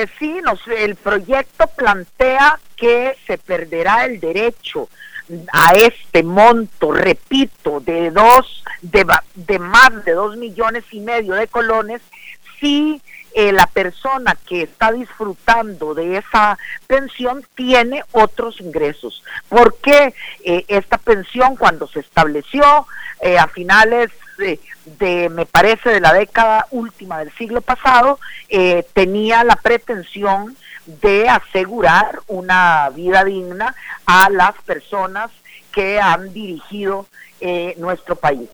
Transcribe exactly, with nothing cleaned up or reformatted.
Eh, sí, nos, el proyecto plantea que se perderá el derecho a este monto, repito, de dos, de, de más de dos millones y medio de colones, si eh, la persona que está disfrutando de esa pensión tiene otros ingresos. Porque eh, esta pensión, cuando se estableció eh, a finales de, de, me parece, de la década última del siglo pasado, eh, tenía la pretensión de asegurar una vida digna a las personas que han dirigido eh, nuestro país.